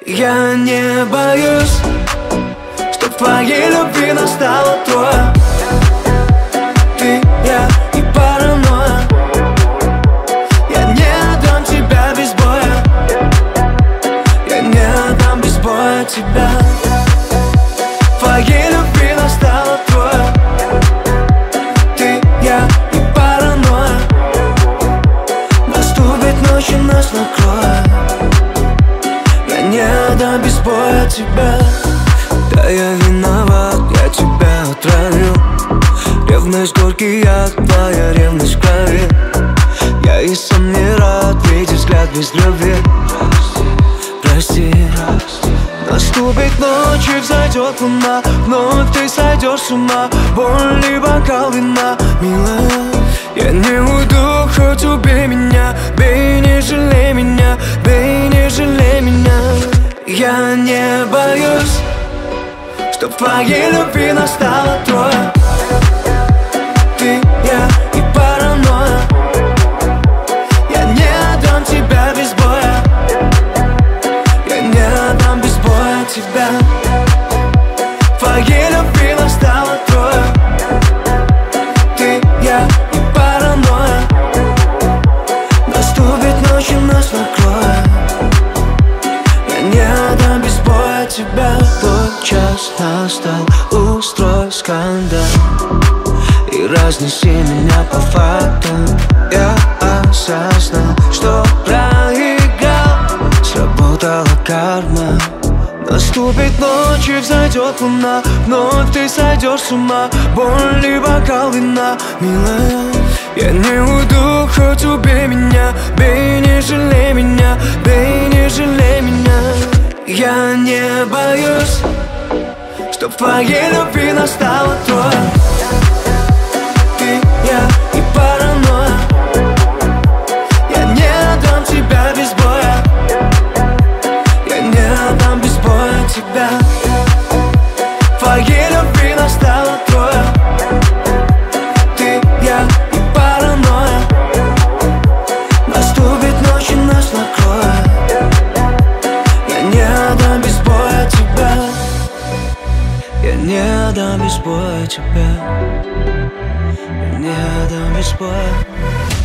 Я не боюсь, что в твоей любви настало трое. Ты, я и паранойя. Я не отдам тебя без боя. Я не отдам без боя тебя. В твоей любви настало трое. Ты, я и паранойя. Наступит ночь и нас накроет. Я не отдам без боя тебя. Да, я виноват, я тебя отравил. Ревность горький яд, твоя ревность в крови. Я и сам не рад видеть взгляд без любви. Прости, наступит ночь и взойдет луна. Вновь ты сойдешь с ума. Боль и бокал вина, милая. Я не уйду, хоть убей меня. Бей, не жалей меня. Бей, не жалей меня. Я не боюсь, что в твоей любви настало трое. Ты, я и паранойя. Я не отдам тебя без боя. Я не отдам без боя тебя. В твоей любви настало трое. Ты, я и паранойя. Наступит ночь и нас накроет. Я не отдам без боя тебя. Тот час настал, устрой скандал и разнеси меня по фактам. Я осознал, что проиграл. Сработала карма. Наступит ночь и взойдет луна. Вновь ты сойдешь с ума. Боль и бокал вина, милая. Я не уйду, хоть убей меня. Бей, не жалей меня. Бей, не жалей меня. Я не боюсь, что в твоей любви настало трое. Ты, я и паранойя. Я не отдам тебя без боя. Я не отдам без боя тебя. В твоей любви настало трое. Ты, я и паранойя. Наступит ночь и нас накроет. Я не отдам без боя тебя. Я не отдам без боя тебя. Я не отдам без боя.